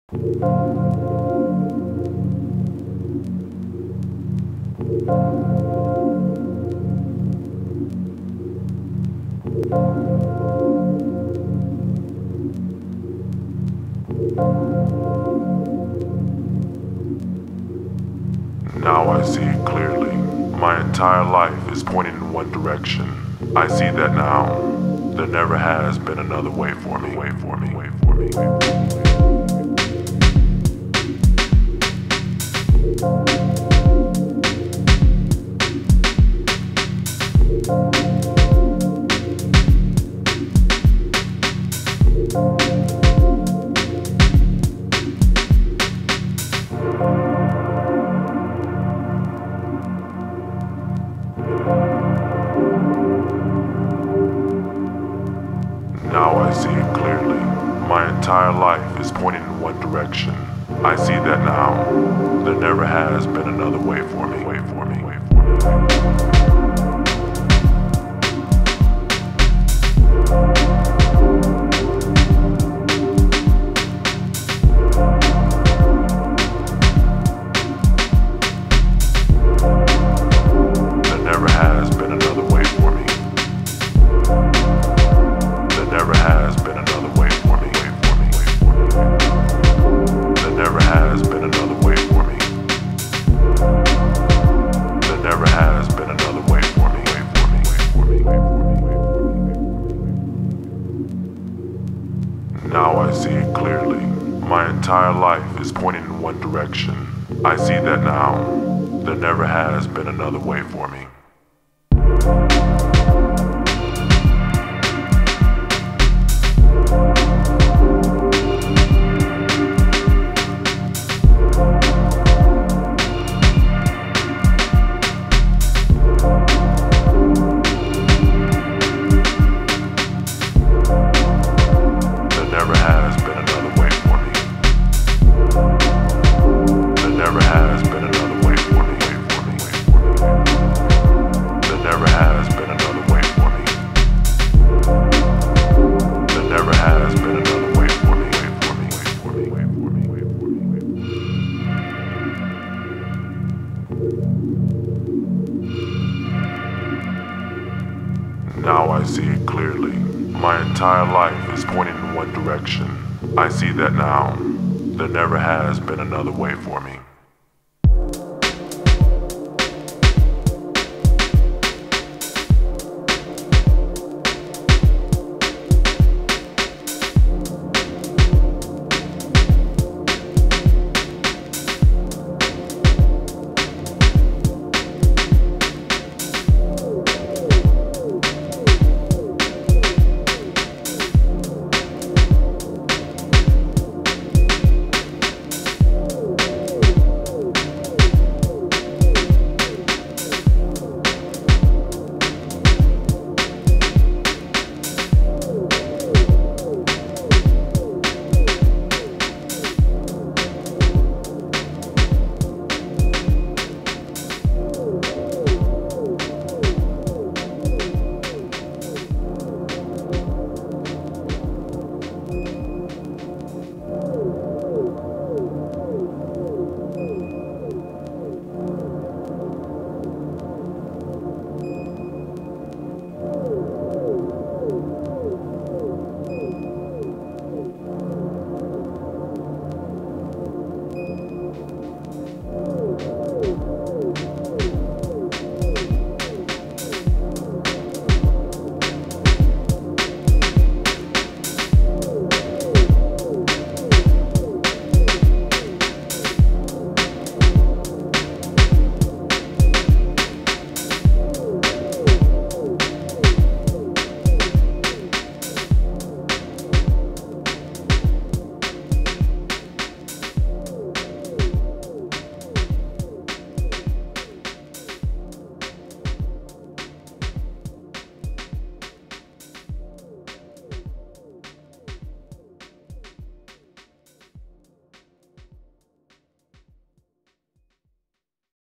Now I see clearly. My entire life is pointing in one direction. I see that now. There never has been another way for me. Way for me. Way for me. Way for me. Now I see it clearly. My entire life is pointing in one direction. I see that now. There never has been another way for me. Way for me. Way for me. Now I see it clearly. My entire life is pointing in one direction. I see that now. There never has been another way for me. Now I see it clearly. My entire life is pointing in one direction. I see that now. There never has been another way for me.